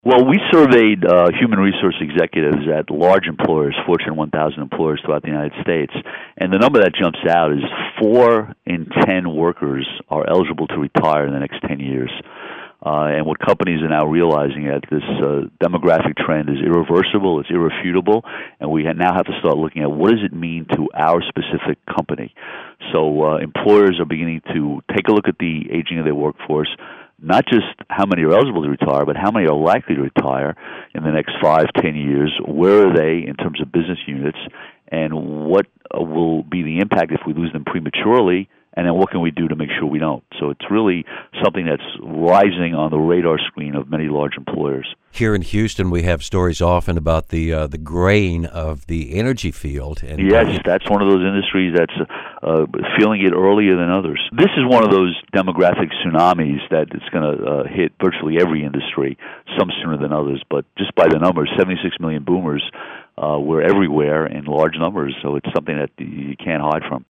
Well, we surveyed human resource executives at large employers, Fortune 1000 employers throughout the United States, and the number that jumps out is 4 in 10 workers are eligible to retire in the next 10 years. And what companies are now realizing that this demographic trend is irreversible, it's irrefutable, and we now have to start looking at what does it mean to our specific company. So employers are beginning to take a look at the aging of their workforce, not just how many are eligible to retire, but how many are likely to retire in the next 5, 10 years. Where are they in terms of business units, and what will be the impact if we lose them prematurely, and then what can we do to make sure we don't? So it's really something that's rising on the radar screen of many large employers. Here in Houston, we have stories often about the graying of the energy field. And yes, that's one of those industries that's feeling it earlier than others. This is one of those demographic tsunamis that it's going to hit virtually every industry, some sooner than others. But just by the numbers, 76 million boomers, we're everywhere in large numbers, so it's something that you can't hide from.